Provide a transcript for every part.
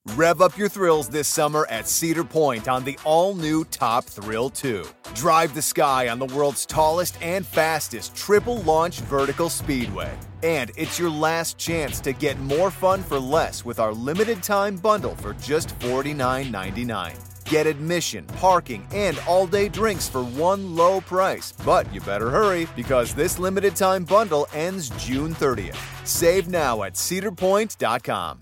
Rev up your thrills this summer at Cedar Point on the all-new Top Thrill 2. Drive the sky on the world's tallest and fastest triple-launch vertical speedway. And it's your last chance to get more fun for less with our limited-time bundle for just $49.99. Get admission, parking, and all-day drinks for one low price. But you better hurry because this limited-time bundle ends June 30th. Save now at cedarpoint.com.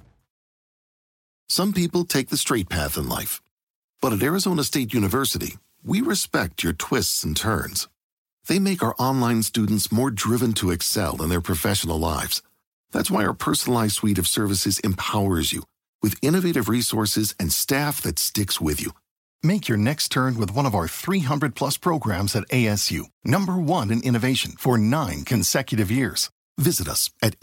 Some people take the straight path in life. But at Arizona State University, we respect your twists and turns. They make our online students more driven to excel in their professional lives. That's why our personalized suite of services empowers you with innovative resources and staff that sticks with you. Make your next turn with one of our 300-plus programs at ASU, #1 in innovation for 9 consecutive years. Visit us at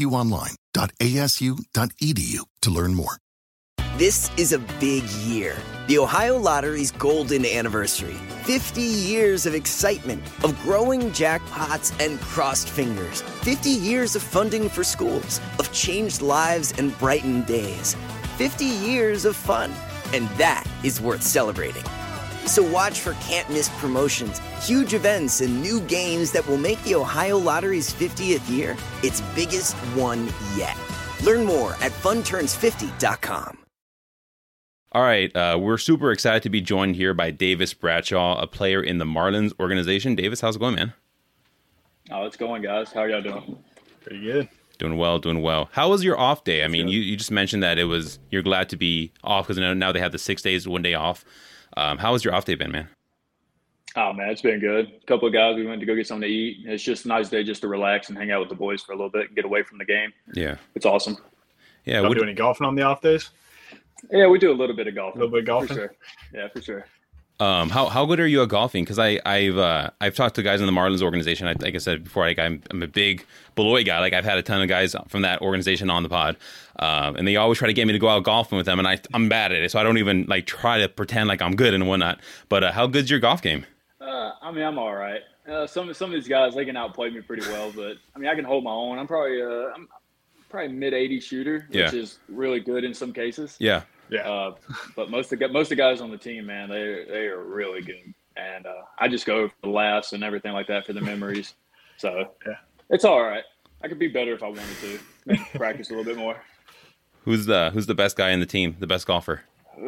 asuonline.asu.edu to learn more. This is a big year. The Ohio Lottery's golden anniversary. 50 years of excitement, of growing jackpots and crossed fingers. 50 years of funding for schools, of changed lives and brightened days. 50 years of fun, and that is worth celebrating. So watch for can't-miss promotions, huge events, and new games that will make the Ohio Lottery's 50th year its biggest one yet. Learn more at funturns50.com. All right, we're super excited to be joined here by Davis Bradshaw, a player in the Marlins organization. Davis, how's it going, man? Oh, it's going, guys. How are y'all doing? Pretty good. Doing well, doing well. How was your off day? I mean, you just mentioned that you're glad to be off because now they have the 6 days, 1 day off. How has your off day been, man? Oh, man, it's been good. A couple of guys, we went to go get something to eat. It's just a nice day just to relax and hang out with the boys for a little bit and get away from the game. Yeah. It's awesome. Yeah. Do any golfing on the off days? Yeah, we do a little bit of golfing. A little bit of golfing? For sure. Yeah, for sure. How good are you at golfing? Because I've talked to guys in the Marlins organization. Like I said before, I'm a big Beloit guy. Like I've had a ton of guys from that organization on the pod, and they always try to get me to go out golfing with them, and I'm bad at it, so I don't even like try to pretend like I'm good and whatnot. But how good's your golf game? I mean, I'm all right. Some of these guys, they can outplay me pretty well, but I mean, I can hold my own. I'm probably mid-80 shooter, which is really good in some cases. Yeah. Yeah. But most of the guys on the team, man, they are really good. And I just go for the laughs and everything like that for the memories. So it's all right. I could be better if I wanted to. Maybe practice a little bit more. Who's the best guy in the team, the best golfer?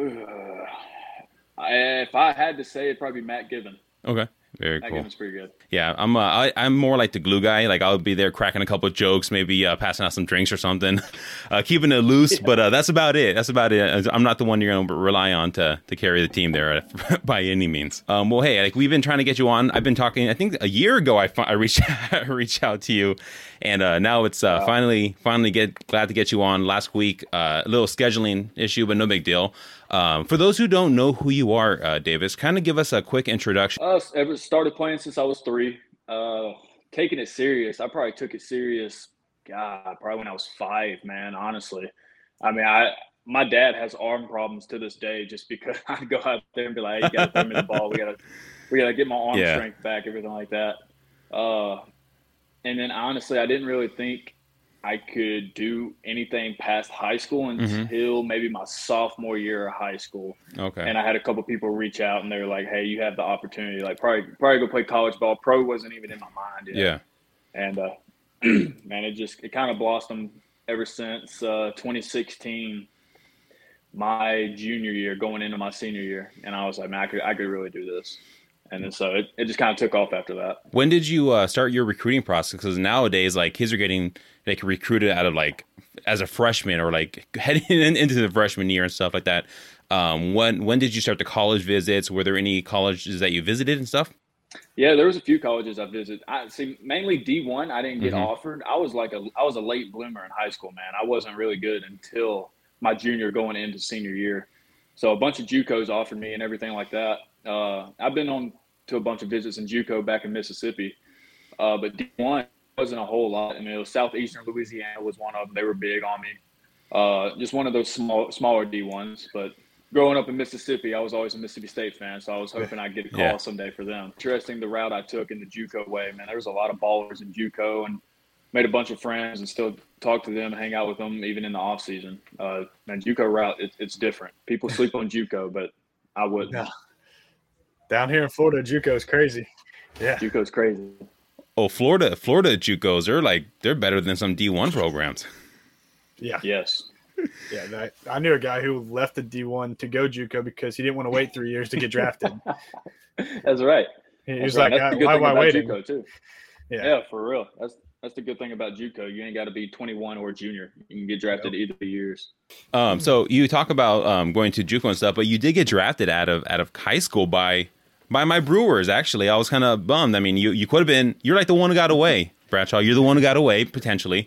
If I had to say, it'd probably be Matt Given. Okay. Very cool. That game's pretty good. Yeah, I'm more like the glue guy. Like I'll be there cracking a couple of jokes, maybe passing out some drinks or something, keeping it loose. Yeah. But that's about it. I'm not the one you're going to rely on to carry the team there by any means. Well, hey, like we've been trying to get you on. I've been talking. I think a year ago I reached out to you, and now it's finally glad to get you on. Last week, a little scheduling issue, but no big deal. For those who don't know who you are, Davis, kind of give us a quick introduction. Ever started playing since I was 3. Taking it serious, I probably took it serious, probably when I was 5, man, honestly. I mean, my dad has arm problems to this day just because I go out there and be like, hey, you got to throw me the ball. We got to get my arm strength back, everything like that. And then, honestly, I didn't really think I could do anything past high school until maybe my sophomore year of high school. Okay. And I had a couple people reach out and they were like, hey, you have the opportunity, like probably go play college ball. Pro wasn't even in my mind yet. Yeah. And man, it kind of blossomed ever since 2016, my junior year going into my senior year. And I was like, man, I could really do this. And then so it just kind of took off after that. When did you start your recruiting process? Because nowadays, like, kids are getting recruited out of like as a freshman or like heading into the freshman year and stuff like that. When did you start the college visits? Were there any colleges that you visited and stuff? Yeah, there was a few colleges I visited. I see mainly D1. I didn't get offered. I was a late bloomer in high school, man. I wasn't really good until my junior going into senior year. So a bunch of JUCOs offered me and everything like that. I've been on to a bunch of visits in JUCO back in Mississippi, but D1 wasn't a whole lot. I mean, it was Southeastern Louisiana was one of them. They were big on me. Just one of those smaller D1s. But growing up in Mississippi, I was always a Mississippi State fan, so I was hoping I'd get a call someday for them. Interesting the route I took in the JUCO way, man. There was a lot of ballers in JUCO and made a bunch of friends and still talk to them, hang out with them, even in the off season. Man, JUCO route, it's different. People sleep on JUCO, but I wouldn't. No. Down here in Florida, JUCO is crazy. Yeah, JUCO's crazy. Oh, Florida JUCOs, they're better than some D1 programs. Yeah. Yes. Yeah, I knew a guy who left the D1 to go JUCO because he didn't want to wait 3 years to get drafted. That's right. He was right. like, why am I waiting? JUCO too. Yeah, for real. That's the good thing about JUCO. You ain't got to be 21 or junior. You can get drafted either years. So you talk about going to JUCO and stuff, but you did get drafted out of high school by my Brewers. Actually, I was kind of bummed. I mean, you could have been. You're like the one who got away, Bradshaw. You're the one who got away potentially.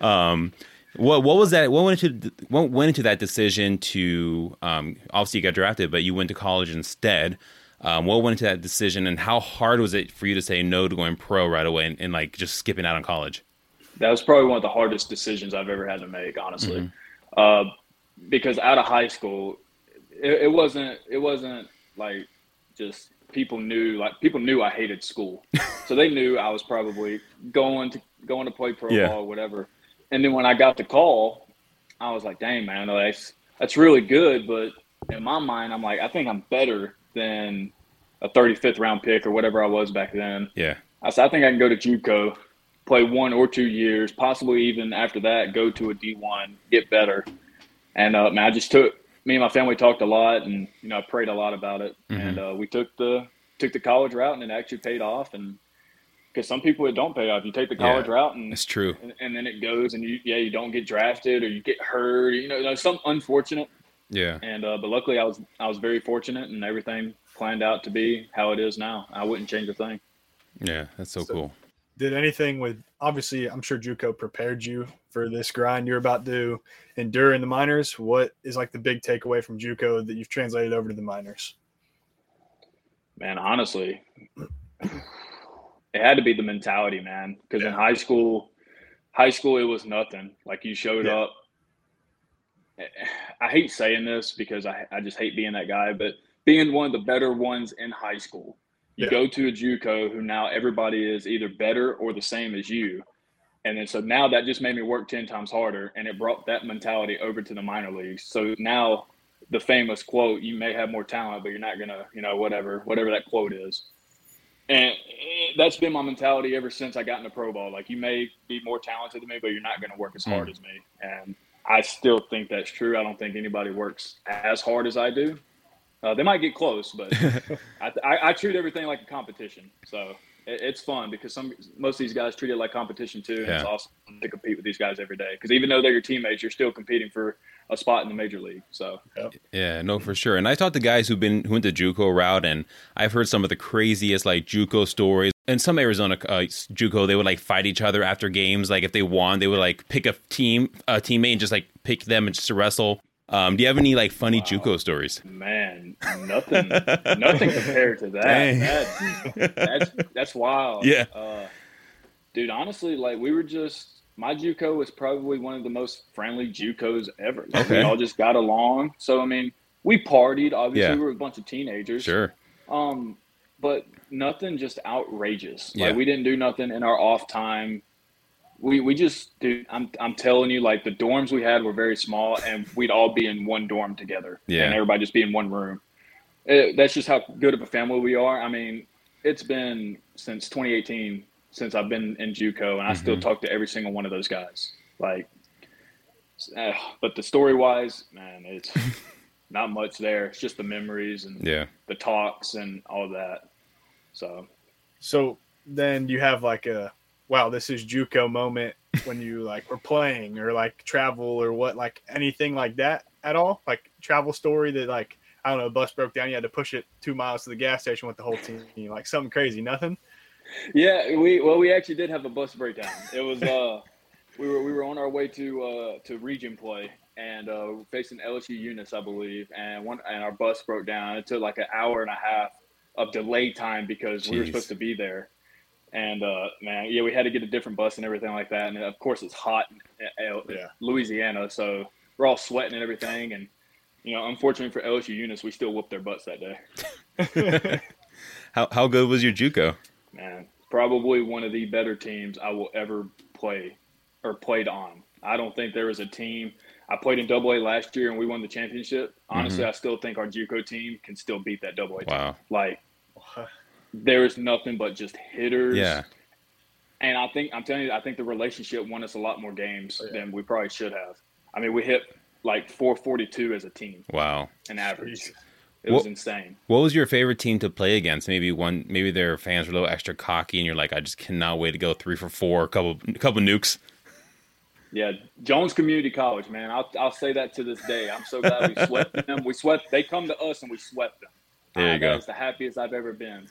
What was that? What went into that decision to? Obviously, you got drafted, but you went to college instead. What went into that decision, and how hard was it for you to say no to going pro right away and like just skipping out on college? That was probably one of the hardest decisions I've ever had to make, honestly. Because out of high school, it wasn't like just people knew I hated school, so they knew I was probably going to play pro ball or whatever. And then when I got the call, I was like, dang, man, that's really good. But in my mind, I'm like, I think I'm better than a 35th round pick or whatever I was back then. Yeah. I said, I think I can go to JUCO, play 1 or 2 years, possibly even after that, go to a D1, get better. And, man, me and my family talked a lot and, I prayed a lot about it. Mm-hmm. And we took the college route, and it actually paid off. And because some people, it don't pay off. You take the college route, and it's true. And then it goes, and you don't get drafted or you get hurt. Something unfortunate. Yeah. And but luckily, I was very fortunate, and everything planned out to be how it is now. I wouldn't change a thing. Yeah, that's so cool. Did anything obviously, I'm sure JUCO prepared you for this grind you're about to endure in the minors. What is like the big takeaway from JUCO that you've translated over to the minors? Man, honestly, it had to be the mentality, man. Because in high school, it was nothing. Like, you showed up. I hate saying this because I just hate being that guy, but being one of the better ones in high school, you go to a JUCO who now everybody is either better or the same as you. And then so now that just made me work 10 times harder, and it brought that mentality over to the minor leagues. So now the famous quote, you may have more talent, but you're not going to, whatever that quote is. And that's been my mentality ever since I got into pro ball. Like, you may be more talented than me, but you're not going to work as hard as me. And I still think that's true. I don't think anybody works as hard as I do. They might get close, but I treat everything like a competition. So it's fun because most of these guys treat it like competition too. And it's awesome to compete with these guys every day because even though they're your teammates, you're still competing for a spot in the major league. So yeah, no, for sure. And I talked to guys who went the JUCO route, and I've heard some of the craziest like JUCO stories. In some Arizona JUCO, they would like fight each other after games. Like if they won, they would like pick a teammate and just like pick them and just to wrestle. Do you have any like funny JUCO stories? Man, nothing compared to that. That's wild. Yeah. Dude, honestly, like my JUCO was probably one of the most friendly JUCOs ever. Like, we all just got along. So, I mean, we partied. Obviously, we were a bunch of teenagers. Sure. But nothing just outrageous. Yeah. Like, we didn't do nothing in our off time. We just, dude, I'm telling you, like, the dorms we had were very small, and we'd all be in one dorm together. Yeah. And everybody just be in one room. That's just how good of a family we are. I mean, it's been since 2018 since I've been in JUCO, and I still talk to every single one of those guys. Like, but the story-wise, man, it's not much there. It's just the memories and the talks and all that. So then you have like a, wow, this is JUCO moment when you like were playing or like travel or what, like anything like that at all? Like travel story that like, I don't know, a bus broke down, you had to push it 2 miles to the gas station with the whole team, like something crazy, nothing? Yeah, we actually did have a bus breakdown. It was we were on our way to region play and facing LSU Eunice, I believe, and our bus broke down. It took like an hour and a half of delay time because we were supposed to be there. And man, we had to get a different bus and everything like that. And of course, it's hot in Louisiana, so we're all sweating and everything. And unfortunately for LSU Eunice, we still whooped their butts that day. How good was your JUCO? Man, probably one of the better teams I will ever play or played on. I don't think there was a team. I played in Double A last year and we won the championship. Honestly, I still think our JUCO team can still beat that Double A team. Wow. Like, there is nothing but just hitters. Yeah. And I'm telling you, I think the relationship won us a lot more games than we probably should have. I mean, we hit like 442 as a team. Wow. An average. It was insane. What was your favorite team to play against? Maybe their fans were a little extra cocky, and you're like, I just cannot wait to go 3 for 4, a couple nukes. Yeah, Jones Community College, man. I'll say that to this day. I'm so glad we swept them. They come to us and we swept them. There you go. That was the happiest I've ever been.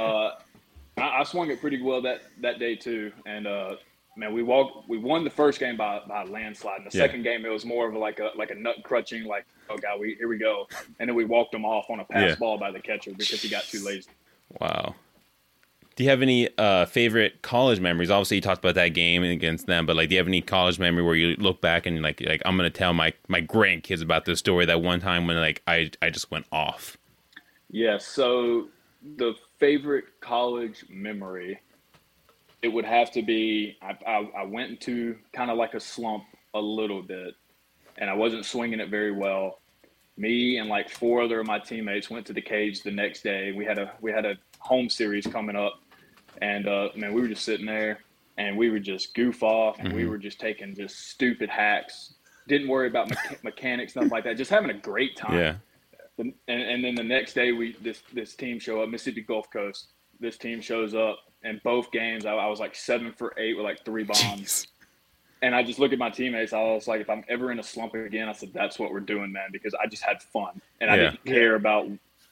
I swung it pretty well that day too, and man, we won the first game by a landslide. And the second game, it was more of like a nut crutching, like, oh god, here we go, and then we walked them off on a pass ball by the catcher because he got too lazy. Wow. Do you have any favorite college memories? Obviously, you talked about that game against them, but like, do you have any college memory where you look back and like I'm gonna tell my grandkids about this story that one time when like I just went off? Yeah. So the favorite college memory, it would have to be I went into kind of like a slump a little bit, and I wasn't swinging it very well. Me and like 4 other of my teammates went to the cage the next day. We had a home series coming up, and man, we were just sitting there and we would just goof off, and we were just taking just stupid hacks. Didn't worry about mechanics, stuff like that. Just having a great time. Yeah. And then the next day, this team show up, Mississippi Gulf Coast. This team shows up, and both games I was like 7 for 8 with like 3 bombs. Jeez. And I just look at my teammates. I was like, if I'm ever in a slump again, I said, that's what we're doing, man, because I just had fun, and I didn't care about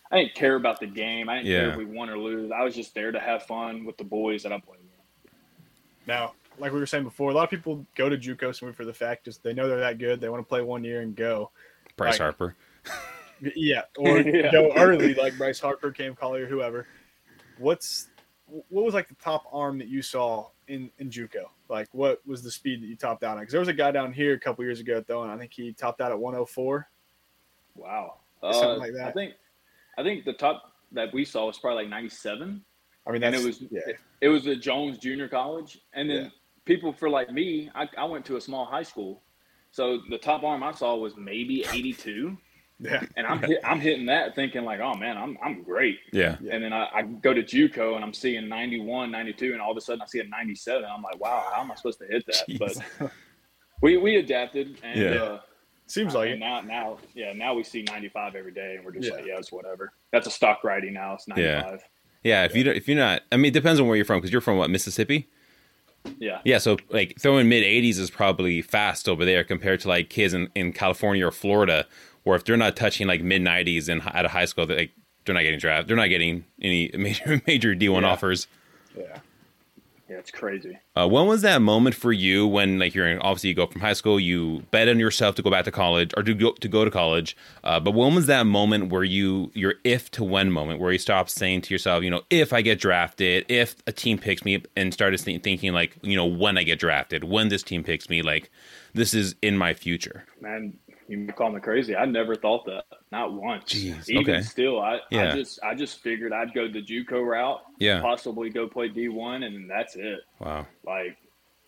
the game. I didn't care if we won or lose. I was just there to have fun with the boys that I'm playing with. Now, like we were saying before, a lot of people go to JUCO simply for the fact is they know they're that good. They want to play 1 year and go. Bryce Harper. Yeah, or go early like Bryce Harper, Cam Collier, whoever. What was like the top arm that you saw in JUCO? Like, what was the speed that you topped out on? Because there was a guy down here a couple years ago throwing. I think he topped out at 104. Wow, something like that. I think the top that we saw was probably like 97. I mean, it was at Jones Junior College, and then people for like me, I went to a small high school, so the top arm I saw was maybe 82. Yeah, and I'm hitting that thinking like, oh man, I'm great. Yeah. And then I go to JUCO and I'm seeing 91, 92, and all of a sudden I see a 97. I'm like, wow, how am I supposed to hit that? Jeez. But we adapted, and seems like it. Now we see 95 every day, and we're just like, it's whatever. That's a stock writing now. It's 95. Yeah. If you're not, I mean, it depends on where you're from, because you're from what, Mississippi? Yeah. Yeah. So like throwing mid 80s is probably fast over there compared to like kids in California or Florida, where if they're not touching like mid 90s at a high school, they're not getting drafted. They're not getting any major D1 offers. Yeah. Yeah, it's crazy. When was that moment for you when, like, obviously you go from high school, you bet on yourself to go back to college or to go to college. But when was that moment where your if to when moment where you stopped saying to yourself, if I get drafted, if a team picks me, and started thinking like, when I get drafted, when this team picks me, like, this is in my future? Man, you call me crazy. I never thought that, not once. Jeez, Even still, I just figured I'd go the JUCO route, possibly go play D1, and that's it. Wow. Like,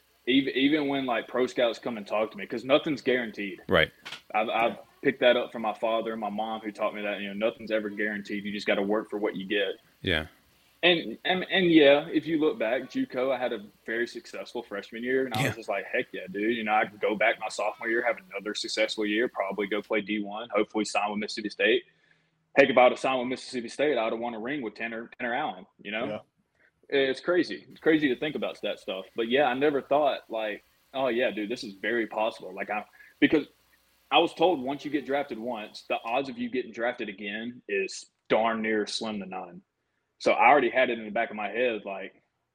even when like pro scouts come and talk to me, because nothing's guaranteed. Right. I've picked that up from my father and my mom, who taught me that nothing's ever guaranteed. You just got to work for what you get. Yeah. And yeah, if you look back, JUCO, I had a very successful freshman year, and I was just like, heck yeah, dude. I could go back my sophomore year, have another successful year, probably go play D1, hopefully sign with Mississippi State. Heck, if I would have signed with Mississippi State, I would have won a ring with Tanner Allen, Yeah. It's crazy. It's crazy to think about that stuff. But yeah, I never thought like, oh yeah, dude, this is very possible. Like because I was told once you get drafted once, the odds of you getting drafted again is darn near slim to none. So I already had it in the back of my head, like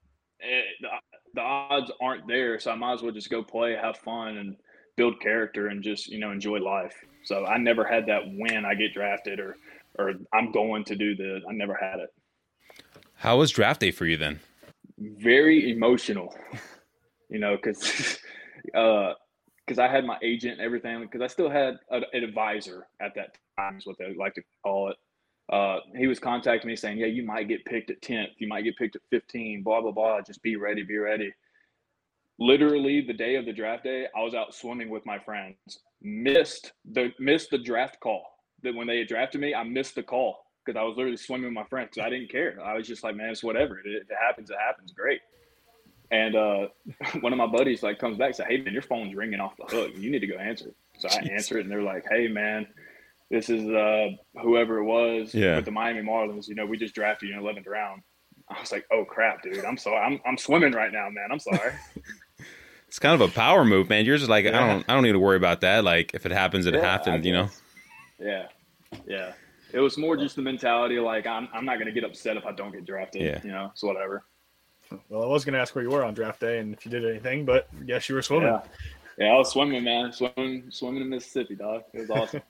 the odds aren't there. So I might as well just go play, have fun, and build character, and just, enjoy life. So I never had that when I get drafted or I'm going to do this. I never had it. How was draft day for you then? Very emotional, because I had my agent and everything, because I still had an advisor at that time, is what they like to call it. He was contacting me saying, yeah, you might get picked at 10th. You might get picked at 15, blah, blah, blah. Just be ready, be ready. literally the day of the draft day, I was out swimming with my friends. Missed the draft call. That when they had drafted me, I missed the call because I was literally swimming with my friends because I didn't care. I was just like, man, it's whatever. If it happens, it happens. Great. And one of my buddies like comes back and says, hey, man, your phone's ringing off the hook. You need to go answer it. So I answer it, and they're like, hey, man, this is whoever it was with the Miami Marlins. You know, we just drafted you in the 11th round. I was like, oh, crap, dude. I'm sorry. I'm swimming right now, man. I'm sorry. It's kind of a power move, man. You're just like, I don't need to worry about that. Like, if it happens, it happens, you know? Yeah. Yeah. It was more just the mentality of like, I'm not going to get upset if I don't get drafted. Yeah. You know, it's whatever. Well, I was going to ask where you were on draft day and if you did anything, but I guess you were swimming. Yeah, I was swimming, man. Swimming in Mississippi, dog. It was awesome.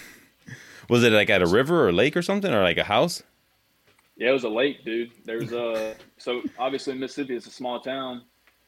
Was it like at a river or lake or something, or like a house? Yeah, it was a lake, dude. There's so obviously Mississippi is a small town.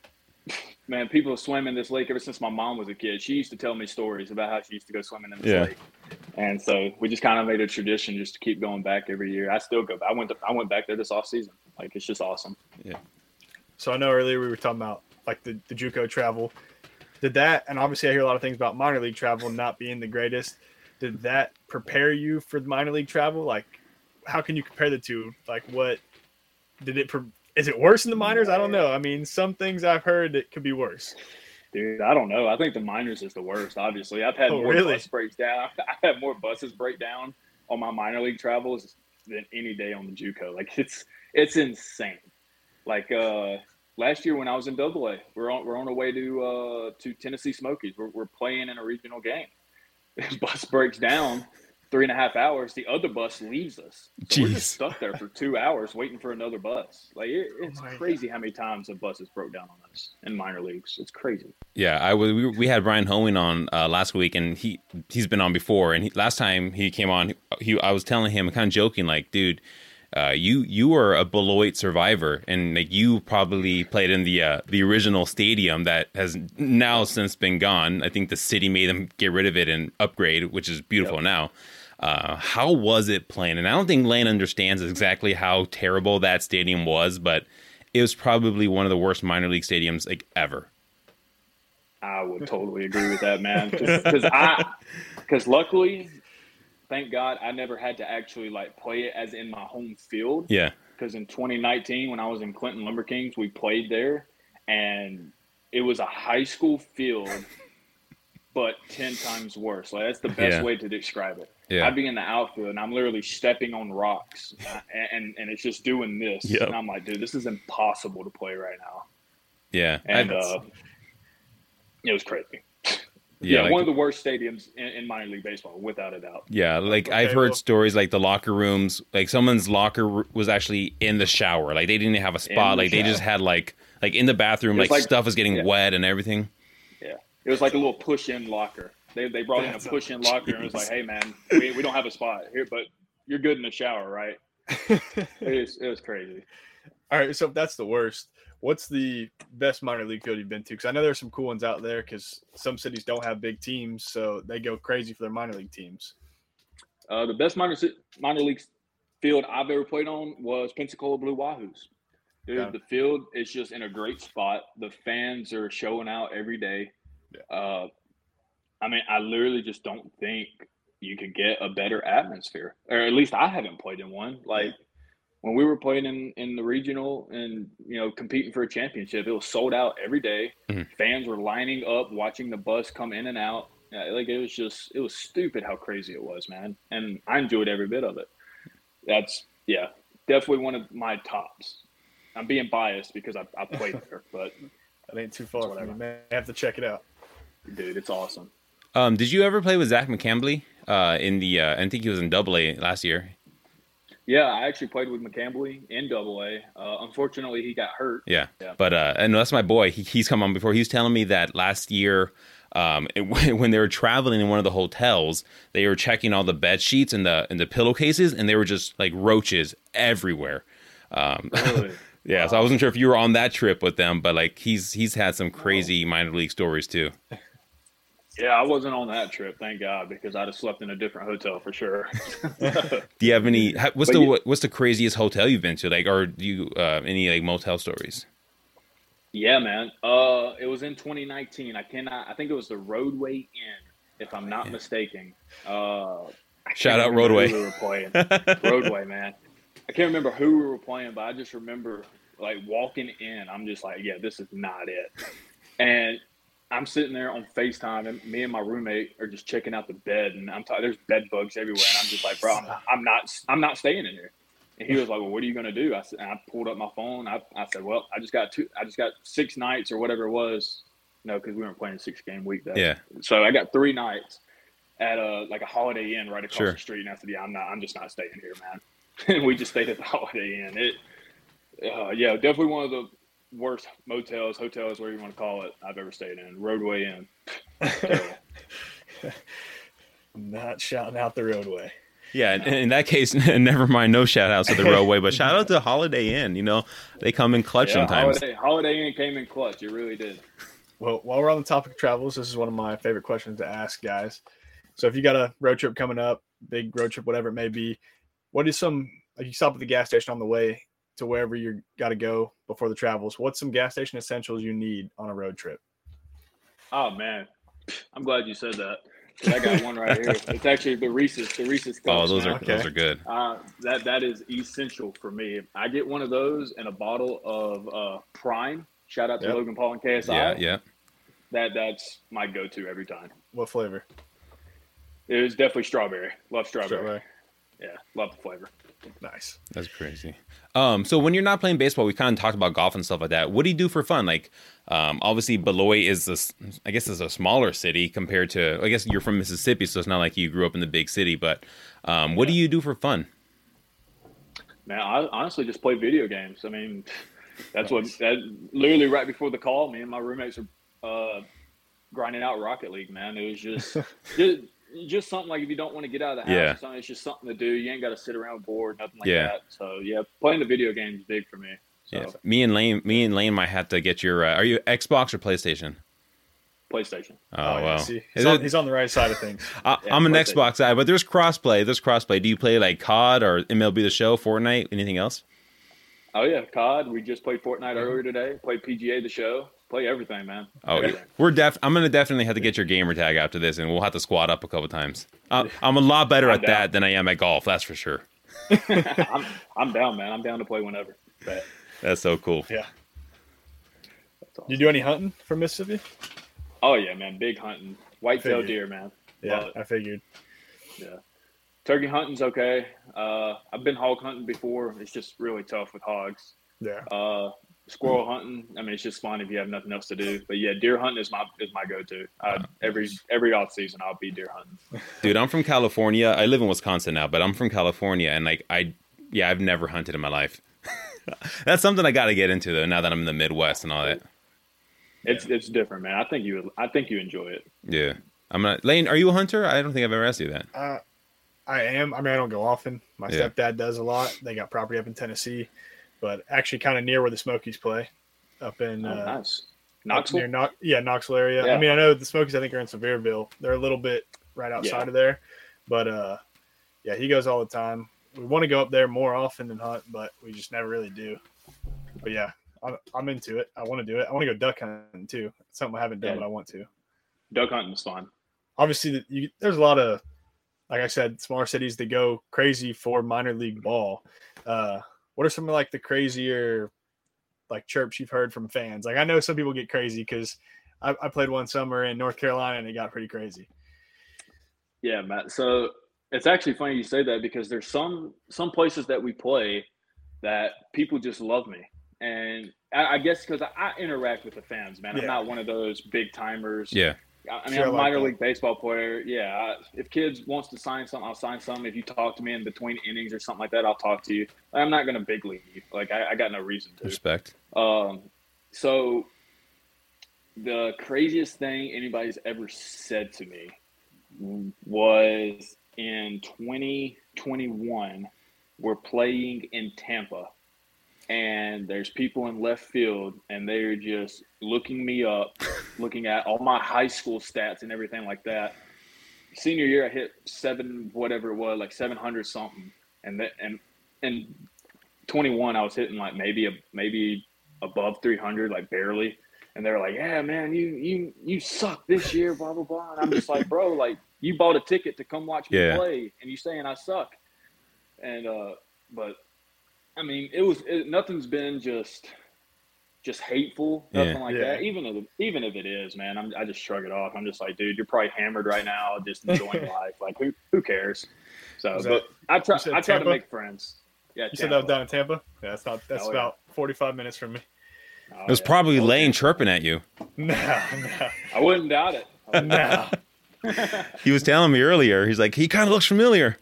Man, people have swam in this lake ever since my mom was a kid. She used to tell me stories about how she used to go swimming in this lake. And so we just kind of made a tradition just to keep going back every year. I still go back. I went back there this off season. Like, it's just awesome. Yeah. So I know earlier we were talking about like the JUCO travel. Did that, and obviously I hear a lot of things about minor league travel not being the greatest. Did that prepare you for the minor league travel? Like, how can you compare the two? Like, what did it? Is it worse in the minors? I don't know. I mean, some things I've heard it could be worse. Dude, I don't know. I think the minors is the worst. Obviously, I've had more bus breaks down. I've had more buses break down on my minor league travels than any day on the JUCO. Like, it's insane. Like last year when I was in AA, we're on our way to Tennessee Smokies. We're playing in a regional game. Bus breaks down 3.5 hours. The other bus leaves us. So we're just stuck there for 2 hours waiting for another bus. Like it's crazy how many times a bus has broke down on us in minor leagues. It's crazy. Yeah, we had Brian Hoeing on last week, and he's been on before. And last time he came on, I was telling him, kind of joking, like, dude, you were a Beloit survivor, and like you probably played in the original stadium that has now since been gone. I think the city made them get rid of it and upgrade, which is beautiful now. How was it playing? And I don't think Lane understands exactly how terrible that stadium was, but it was probably one of the worst minor league stadiums like ever. I would totally agree with that, man. Because luckily, thank God, I never had to actually like play it as in my home field. Yeah. Because in 2019, when I was in Clinton Lumber Kings, we played there, and it was a high school field, but 10 times worse. Like, that's the best way to describe it. Yeah. I'd be in the outfield, and I'm literally stepping on rocks, and it's just doing this. Yep. And I'm like, dude, this is impossible to play right now. Yeah. And it was crazy. Yeah, like, one of the worst stadiums in minor league baseball, without a doubt. Yeah, like I've heard stories like the locker rooms, like someone's locker was actually in the shower. Like they didn't have a spot. Like they just had like in the bathroom, like stuff was getting wet and everything. Yeah, it was like a little push-in locker. They brought in a push-in locker and it was like, hey man, we don't have a spot here, but you're good in the shower, right? It was crazy. All right, so if that's the worst, what's the best minor league field you've been to? Because I know there's some cool ones out there because some cities don't have big teams, so they go crazy for their minor league teams. The best minor league field I've ever played on was Pensacola Blue Wahoos. Dude, the field is just in a great spot. The fans are showing out every day. Yeah. I mean, I literally just don't think you could get a better atmosphere, or at least I haven't played in one. Like, when we were playing in the regional and, competing for a championship, it was sold out every day. Mm-hmm. Fans were lining up, watching the bus come in and out. Like, it was stupid how crazy it was, man. And I enjoyed every bit of it. That's, definitely one of my tops. I'm being biased because I played there, but that ain't too far from me, man. I have to check it out. Dude, it's awesome. Did you ever play with Zach McCambly in the I think he was in AA last year? Yeah, I actually played with McCambly in AA. Unfortunately, he got hurt. Yeah. But and that's my boy. He's come on before. He was telling me that last year, when they were traveling in one of the hotels, they were checking all the bed sheets and the pillowcases, and they were just like roaches everywhere. Really? Yeah. Wow. So I wasn't sure if you were on that trip with them, but like he's had some crazy minor league stories too. Yeah, I wasn't on that trip, thank God, because I'd have slept in a different hotel for sure. Do you have any? What's the craziest hotel you've been to? Like, or do you any like motel stories? Yeah, man. It was in 2019. I think it was the Roadway Inn, if I'm not mistaken. I Shout can't out remember Roadway. who we were playing. Roadway, man. I can't remember who we were playing, but I just remember like walking in. I'm just like, yeah, this is not it. And I'm sitting there on FaceTime, and me and my roommate are just checking out the bed, and there's bed bugs everywhere, and I'm just like, bro, I'm not staying in here. And he was like, well, what are you gonna do? And I pulled up my phone. I said, well, I just got 6 nights or whatever it was. No, because we weren't playing a 6-game week. Yeah. So I got 3 nights at like a Holiday Inn right across Sure. the street, and I said, yeah, I'm just not staying here, man. And we just stayed at the Holiday Inn. Yeah, definitely one of the worst hotels, whatever you want to call it, I've ever stayed in. Roadway Inn. I'm not shouting out the Roadway. Yeah, in that case, never mind, no shout outs to the Roadway, but shout out to Holiday Inn. You know, they come in clutch sometimes. Holiday Inn came in clutch. It really did. Well, while we're on the topic of travels, this is one of my favorite questions to ask guys. So if you got a road trip coming up, big road trip, whatever it may be, what is you stop at the gas station on the way to wherever you got to go before the travels, what's some gas station essentials you need on a road trip? Oh, man. I'm glad you said that. I got one right here. It's actually the Reese's cups. Oh, those man. those are good. That is essential for me. I get one of those and a bottle of Prime. Shout out to Logan Paul and KSI. Yeah. That's my go-to every time. What flavor? It was definitely strawberry. Love strawberry. Yeah, love the flavor. Nice. That's crazy. So when you're not playing baseball, we kind of talked about golf and stuff like that. What do you do for fun? Like, obviously Beloit is is a smaller city compared to, I guess you're from Mississippi, so it's not like you grew up in the big city, but what do you do for fun? Man, I honestly just play video games. I mean, that's literally right before the call, me and my roommates are grinding out Rocket League, man. It was just something like if you don't want to get out of the house or something, it's just something to do. You ain't got to sit around bored, nothing like that. So, yeah, playing the video game is big for me. So. Yeah. Me and Lane might have to get your are you Xbox or PlayStation? PlayStation. Oh, wow. See, he's on the right side of things. I'm an Xbox guy, but there's crossplay. Do you play like COD or MLB The Show, Fortnite, anything else? Oh, yeah, COD. We just played Fortnite earlier today. Played PGA The Show. Play everything, man. Everything. I'm gonna definitely have to get your gamer tag after this, and we'll have to squad up a couple times. I'm a lot better at that than I am at golf. That's for sure. I'm down, man. I'm down to play whenever. But that's so cool. Yeah. Awesome. You do any hunting from Mississippi? Oh yeah, man. Big hunting, whitetail deer, man. Yeah, I figured. Yeah. Turkey hunting's okay. I've been hog hunting before. It's just really tough with hogs. Yeah. Squirrel hunting, I mean, it's just fun if you have nothing else to do. But yeah, deer hunting is my go-to. Every off season, I'll be deer hunting. Dude, I'm from California. I live in Wisconsin now, but I'm from California, and like I've never hunted in my life. That's something I got to get into though. Now that I'm in the Midwest and all that. It's different, man. I think you enjoy it. Yeah, I'm not. Lane, are you a hunter? I don't think I've ever asked you that. I am. I mean, I don't go often. My stepdad does a lot. They got property up in Tennessee. But actually kind of near where the Smokies play up in nice. Knoxville? Knoxville area. Yeah. I mean, I know the Smokies, I think, are in Sevierville. They're a little bit right outside of there. But, he goes all the time. We want to go up there more often than hunt, but we just never really do. But, yeah, I'm into it. I want to do it. I want to go duck hunting, too. It's something I haven't done, but I want to. Duck hunting is fun. Obviously, there's a lot of, like I said, smaller cities that go crazy for minor league ball. What are some of like the crazier like chirps you've heard from fans? Like I know some people get crazy because I played one summer in North Carolina and it got pretty crazy. Yeah, Matt. So it's actually funny you say that because there's some places that we play that people just love me. And I guess because I interact with the fans, man. I'm not one of those big timers. Yeah. I mean, I'm a minor league baseball player. Yeah, if kids wants to sign something, I'll sign something. If you talk to me in between innings or something like that, I'll talk to you. I'm not going to big league you. Like, I got no reason to. Respect. So the craziest thing anybody's ever said to me was in 2021, we're playing in Tampa. And there's people in left field, and they're just looking me up, looking at all my high school stats and everything like that. Senior year, I hit 700 something, and 21, I was hitting like maybe above 300, like barely. And they're like, yeah, man, you suck this year, blah, blah, blah. And I'm just like, bro, like, you bought a ticket to come watch me play, and you saying I suck. And, but, I mean, nothing's been just hateful, nothing like that. Even if it is, man, I just shrug it off. I'm just like, dude, you're probably hammered right now, just enjoying life. Like, who cares? So, but I try to make friends. Yeah, you said that was down in Tampa? Yeah, that's about 45 minutes from me. Oh, it was probably Lane chirping at you. No. I wouldn't doubt it. No. He was telling me earlier. He's like, he kind of looks familiar.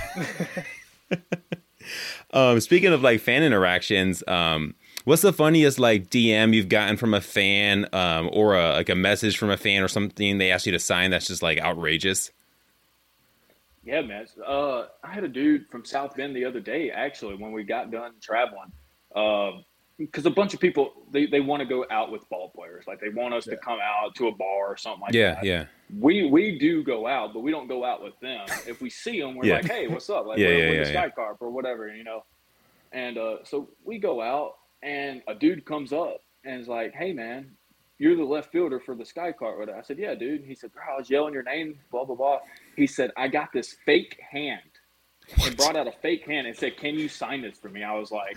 Speaking of like fan interactions, what's the funniest like DM you've gotten from a fan, or like a message from a fan or something they asked you to sign that's just like outrageous? Yeah, man. I had a dude from South Bend the other day, actually, when we got done traveling. Because a bunch of people, they want to go out with ball players. Like, they want us to come out to a bar or something like that. Yeah. We do go out, but we don't go out with them. If we see them, we're like, hey, what's up? Like, we're the Sky Carp or whatever, you know. And so we go out, and a dude comes up and is like, hey, man, you're the left fielder for the Sky Carp. I said, yeah, dude. He said, bro, I was yelling your name, blah, blah, blah. He said, I got this fake hand. And brought out a fake hand and said, can you sign this for me? I was like,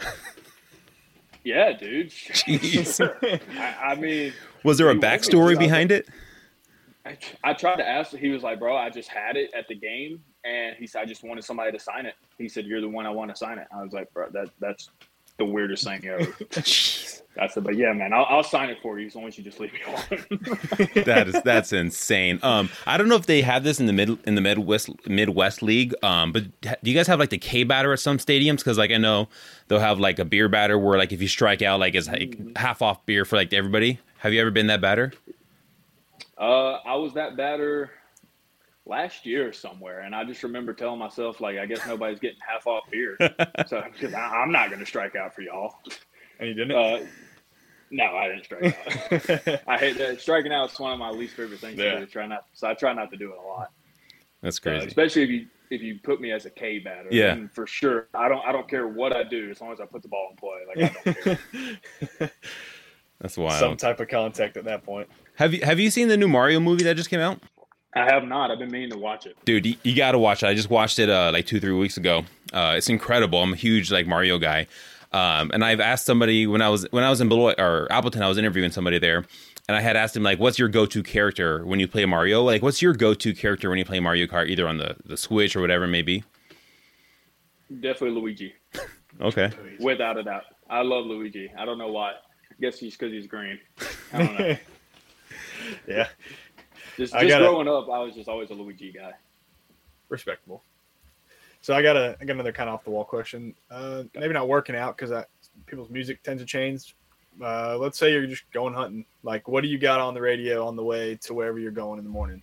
yeah, dude. Sure. I mean, was there a backstory behind it? I tried to ask. He was like, bro, I just had it at the game. And he said, I just wanted somebody to sign it. He said, you're the one I want to sign it. I was like, bro, that's the weirdest thing ever. Jeez. I said, but yeah, man, I'll sign it for you as long as you just leave me alone. That's insane. I don't know if they have this in the Midwest League. But do you guys have like the K batter at some stadiums? Because like I know they'll have like a beer batter where like if you strike out, like it's like half off beer for like everybody. Have you ever been that batter? I was that batter last year somewhere, and I just remember telling myself, like, I guess nobody's getting half off beer, so because I'm not going to strike out for y'all. And you didn't? No, I didn't strike out. I hate that. Striking out is one of my least favorite things to do. I try not to do it a lot. That's crazy, especially if you put me as a K batter. Yeah, and for sure. I don't care what I do as long as I put the ball in play. Like, I don't care. That's wild. Some type of contact at that point. Have you seen the new Mario movie that just came out? I have not. I've been meaning to watch it. Dude, you got to watch it. I just watched it like 2-3 weeks ago. It's incredible. I'm a huge like Mario guy. And I've asked somebody when I was in Beloit or Appleton, I was interviewing somebody there, and I had asked him like, what's your go-to character when you play Mario? Like, what's your go-to character when you play Mario Kart, either on the Switch or whatever it may be? Definitely Luigi. Okay. Without a doubt. I love Luigi. I don't know why. I guess he's because he's green. I don't know. Yeah. Just growing up, I was just always a Luigi guy. Respectable. So I got another kind of off the wall question. Maybe not working out because people's music tends to change. Let's say you're just going hunting. Like, what do you got on the radio on the way to wherever you're going in the morning?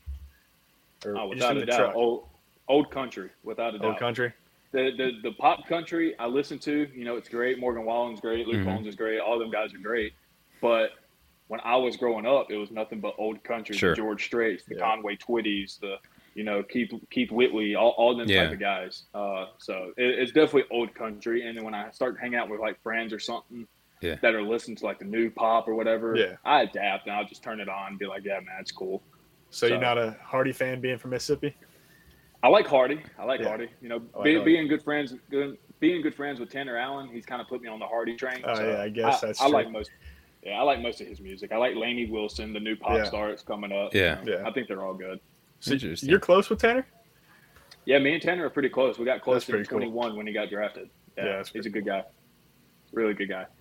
Or without a doubt, old country. Without a doubt, old country. The pop country I listen to, you know, it's great. Morgan Wallen's great. Luke Combs is great. All them guys are great. But when I was growing up, it was nothing but old country. Sure. The George Straits, the Conway Twitties, the Keith Whitley, all them type of guys. So it's definitely old country. And then when I start hanging out with like friends or something that are listening to like the new pop or whatever, I adapt and I'll just turn it on and be like, yeah, man, it's cool. So you're not a Hardy fan being from Mississippi? I like Hardy. Hardy. You know, being good friends with Tanner Allen, he's kind of put me on the Hardy train. Oh, so I guess that's true. I like most of his music. I like Lainey Wilson, the new pop star that's coming up. Yeah. You know, I think they're all good. So you're close with Tanner? Yeah, me and Tanner are pretty close. We got close in 21 when he got drafted. Yeah, he's a good guy. Really good guy.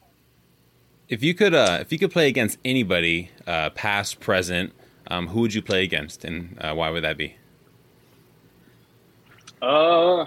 If you could play against anybody, past, present, who would you play against, and why would that be? I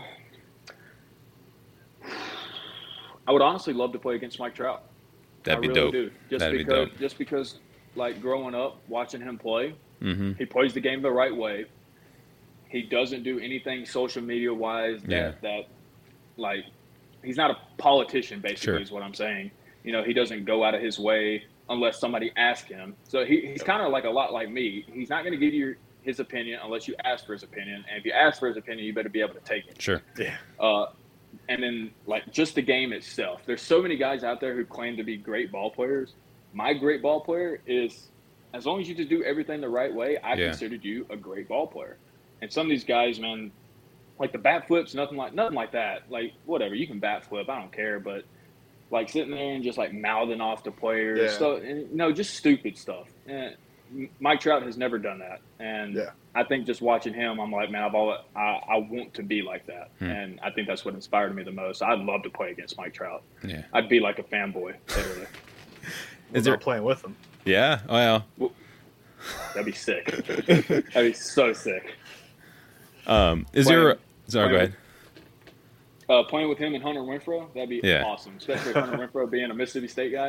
would honestly love to play against Mike Trout. That'd be really dope. Do. Just because, like, growing up, watching him play, he plays the game the right way. He doesn't do anything social media-wise that like, he's not a politician, basically, is what I'm saying. You know, he doesn't go out of his way unless somebody asks him. So he's kind of like a lot like me. He's not going to give you his opinion unless you ask for his opinion. And if you ask for his opinion, you better be able to take it. Sure. Yeah. and then like just the game itself. There's so many guys out there who claim to be great ball players. My great ball player is, as long as you just do everything the right way, I considered you a great ball player. And some of these guys, man, like the bat flips, nothing like that. Like whatever, you can bat flip, I don't care, but like sitting there and just like mouthing off the players, stuff, and just stupid stuff. And Mike Trout has never done that, and I think just watching him, I'm like, man, I want to be like that, and I think that's what inspired me the most. I'd love to play against Mike Trout. Yeah, I'd be like a fanboy, literally. Is there playing with him? Yeah, well, that'd be sick. That'd be so sick. Go ahead. Playing with him and Hunter Renfroe, that'd be awesome, especially Hunter Renfroe being a Mississippi State guy.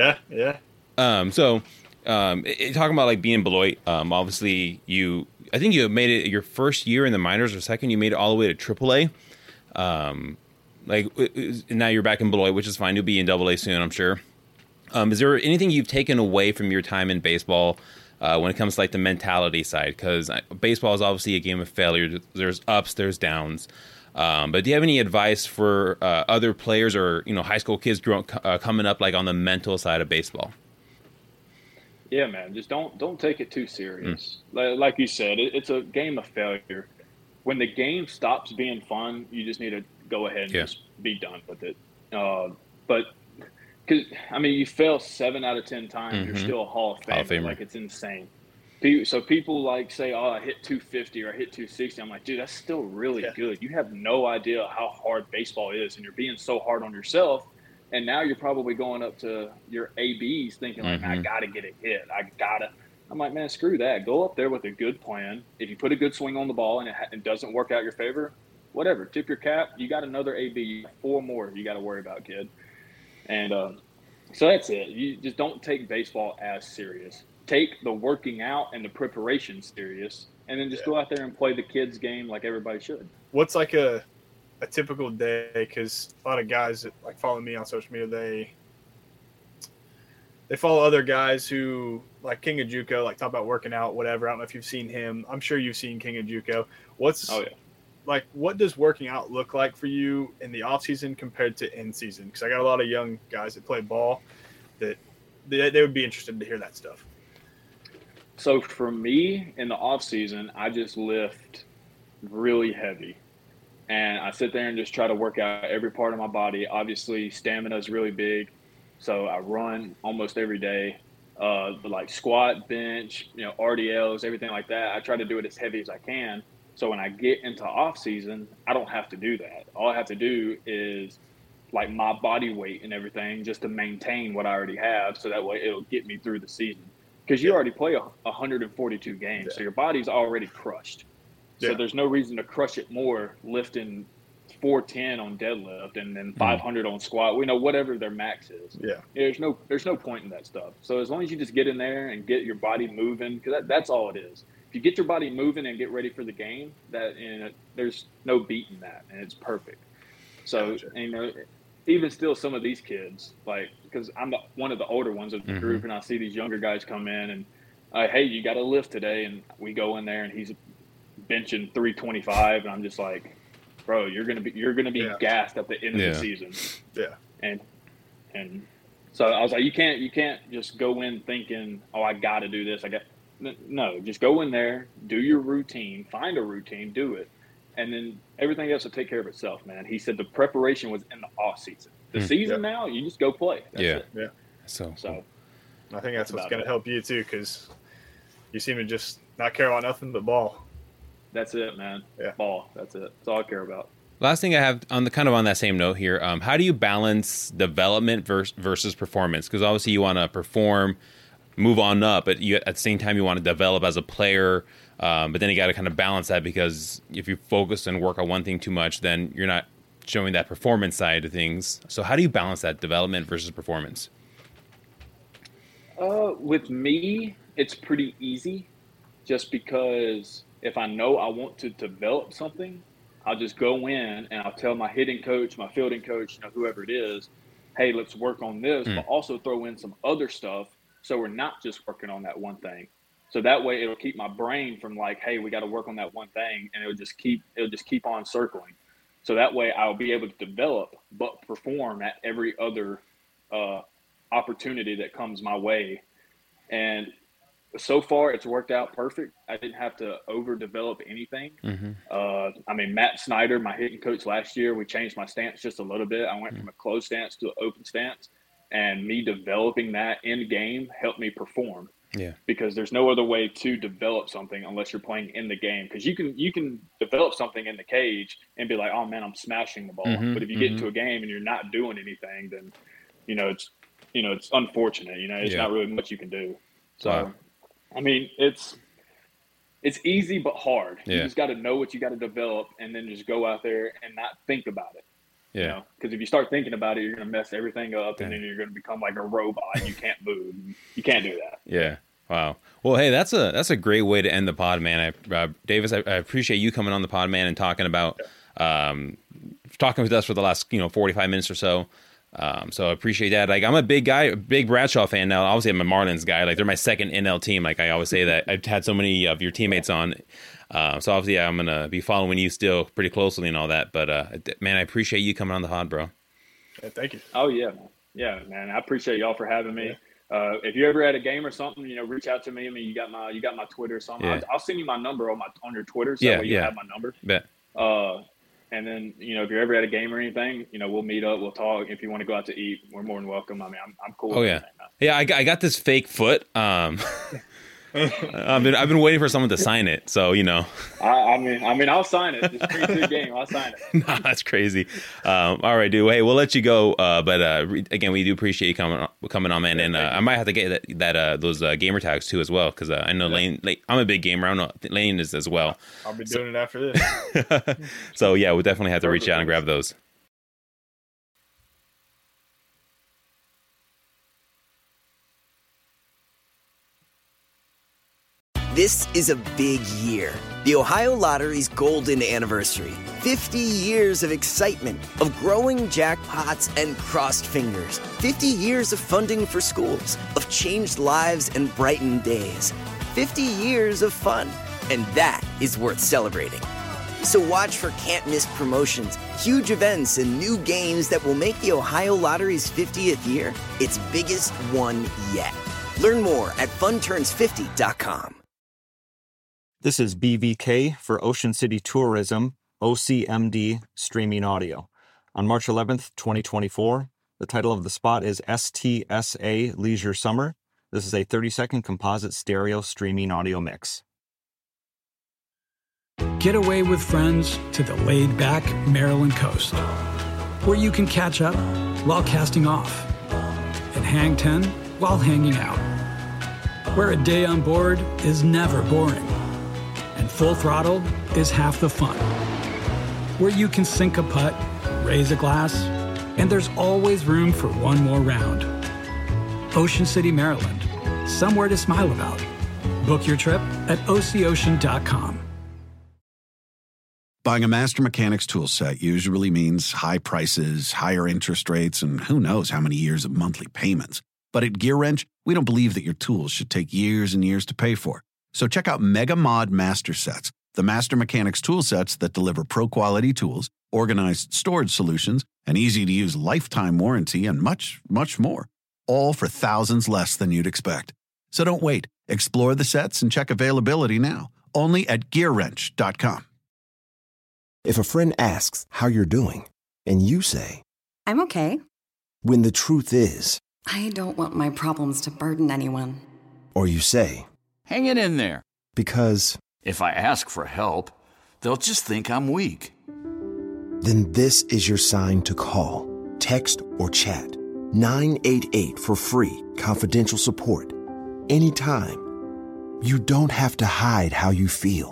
Talking about like being Beloit, obviously I think you made it your first year in the minors or second, you made it all the way to AAA. Now you're back in Beloit, which is fine. You'll be in AA soon, I'm sure. Is there anything you've taken away from your time in baseball when it comes to like the mentality side? Because baseball is obviously a game of failure. There's ups, there's downs. But do you have any advice for other players or high school kids coming up like on the mental side of baseball? Yeah, man, just don't take it too serious. Like you said, it's a game of failure. When the game stops being fun, you just need to go ahead and just be done with it. But because you fail 7 out of 10 times, you're still a Hall of Famer. Like it's insane. So people like say, "Oh, I hit 250 or I hit 260." I'm like, dude, that's still really good. You have no idea how hard baseball is, and you're being so hard on yourself. And now you're probably going up to your ABs thinking like, I got to get a hit. I'm like, man, screw that. Go up there with a good plan. If you put a good swing on the ball and it doesn't work out your favor, whatever. Tip your cap. You got another AB. You got 4 more you got to worry about, kid. And so that's it. You just don't take baseball as serious. Take the working out and the preparation serious, and then just go out there and play the kids' game like everybody should. What's like a typical day? Because a lot of guys that like follow me on social media, they follow other guys who like King of JUCO, like talk about working out, whatever. I don't know if you've seen him. I'm sure you've seen King of JUCO. What does working out look like for you in the off season compared to in season? Because I got a lot of young guys that play ball that they would be interested to hear that stuff. So for me in the off season, I just lift really heavy. And I sit there and just try to work out every part of my body. Obviously, stamina is really big. So I run almost every day. But like squat, bench, RDLs, everything like that. I try to do it as heavy as I can. So when I get into off season, I don't have to do that. All I have to do is like my body weight and everything just to maintain what I already have. So that way it'll get me through the season. Because you already play 142 games. So your body's already crushed. So there's no reason to crush it more lifting 410 on deadlift and then 500 on squat. We know whatever their max is. Yeah. There's no point in that stuff. So as long as you just get in there and get your body moving, because that's all it is. If you get your body moving and get ready for the game, there's no beating that, and it's perfect. So even still, some of these kids, like, because I'm one of the older ones of the group, and I see these younger guys come in and, hey, you got to lift today, and we go in there and he's benching 325, and I'm just like, bro, you're gonna be gassed at the end of the season. Yeah. And so I was like, you can't just go in thinking, oh, I got to do this. No, just go in there, do your routine, find a routine, do it, and then everything else will take care of itself, man. He said the preparation was in the off season. The season now, you just go play. That's it. Yeah. So I think that's what's going to help you too, because you seem to just not care about nothing but ball. That's it, man. Yeah. Ball. That's it. That's all I care about. Last thing I have on that same note here, how do you balance development versus performance? Because obviously you want to perform, move on up, but at the same time you want to develop as a player. But then you got to kind of balance that, because if you focus and work on one thing too much, then you're not showing that performance side of things. So how do you balance that development versus performance? With me, it's pretty easy, just because if I know I want to develop something, I'll just go in and I'll tell my hitting coach, my fielding coach, whoever it is, hey, let's work on this, but also throw in some other stuff so we're not just working on that one thing. So that way it'll keep my brain from like, hey, we got to work on that one thing, and it'll just keep on circling. So that way I'll be able to develop, but perform at every other opportunity that comes my way. And so far it's worked out perfect. I didn't have to overdevelop anything. I mean, Matt Snyder, my hitting coach last year, we changed my stance just a little bit. I went from a closed stance to an open stance, and me developing that in game helped me perform. Yeah. Because there's no other way to develop something unless you're playing in the game. Because you can develop something in the cage and be like, oh man, I'm smashing the ball. But if you get into a game and you're not doing anything, then it's unfortunate. It's not really much you can do. So, wow. I mean, it's easy but hard. Yeah. You just got to know what you got to develop, and then just go out there and not think about it. Yeah. Because if you start thinking about it, you're going to mess everything up, and then you're going to become like a robot. You can't move. You can't do that. Yeah. Wow. Well, hey, that's a great way to end the pod, man. Davis, I appreciate you coming on the pod, man, and talking about talking with us for the last 45 minutes or so. So I appreciate that. Like, I'm a big Bradshaw fan now. Obviously, I'm a Marlins guy. Like, they're my second NL team. Like, I always say that. I've had so many of your teammates on. So obviously, I'm gonna be following you still pretty closely and all that. But man, I appreciate you coming on the pod, bro. Yeah, thank you. Oh yeah, man. Yeah, man. I appreciate y'all for having me. If you ever at a game or something, reach out to me. I mean, you got my Twitter or something. Yeah. I'll send you my number on your Twitter, so Yeah, you have my number. Bet. And then, if you're ever at a game or anything, we'll meet up, we'll talk. If you want to go out to eat, we're more than welcome. I mean, I'm cool. Oh, yeah. Yeah, I got this fake foot. I've been waiting for someone to sign it. So, I mean, I'll sign it. It's a pretty good game. I'll sign it. Nah, that's crazy. All right, dude. Hey, we'll let you go. But again, we do appreciate you coming on, man. And I might have to get that those gamer tags too as well, because I know Lane. I'm a big gamer. I don't know Lane is as well. I'll be doing it after this. So yeah, we'll definitely have to reach out and grab those. This is a big year. The Ohio Lottery's golden anniversary. 50 years of excitement, of growing jackpots and crossed fingers. 50 years of funding for schools, of changed lives and brightened days. 50 years of fun, and that is worth celebrating. So watch for can't-miss promotions, huge events, and new games that will make the Ohio Lottery's 50th year its biggest one yet. Learn more at funturns50.com. This is BVK for Ocean City Tourism, OCMD Streaming Audio. On March 11th, 2024, the title of the spot is STSA Leisure Summer. This is a 30-second composite stereo streaming audio mix. Get away with friends to the laid-back Maryland coast, where you can catch up while casting off and hang 10 while hanging out, where a day on board is never boring and full throttle is half the fun, where you can sink a putt, raise a glass, and there's always room for one more round. Ocean City, Maryland, somewhere to smile about. Book your trip at OCOcean.com. Buying a Master Mechanics tool set usually means high prices, higher interest rates, and who knows how many years of monthly payments. But at GearWrench, we don't believe that your tools should take years and years to pay for. So check out Mega Mod Master Sets, the Master Mechanics tool sets that deliver pro-quality tools, organized storage solutions, an easy-to-use lifetime warranty, and much, much more. All for thousands less than you'd expect. So don't wait. Explore the sets and check availability now. Only at GearWrench.com. If a friend asks how you're doing, and you say, I'm okay. When the truth is, I don't want my problems to burden anyone. Or you say, hang it in there. Because if I ask for help, they'll just think I'm weak. Then this is your sign to call, text, or chat 988 for free, confidential support. Anytime. You don't have to hide how you feel.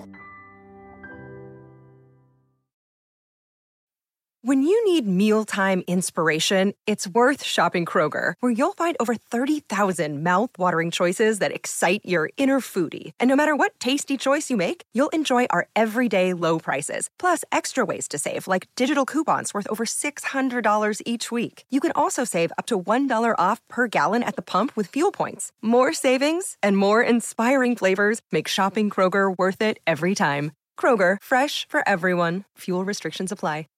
When you need mealtime inspiration, it's worth shopping Kroger, where you'll find over 30,000 mouth-watering choices that excite your inner foodie. And no matter what tasty choice you make, you'll enjoy our everyday low prices, plus extra ways to save, like digital coupons worth over $600 each week. You can also save up to $1 off per gallon at the pump with fuel points. More savings and more inspiring flavors make shopping Kroger worth it every time. Kroger, fresh for everyone. Fuel restrictions apply.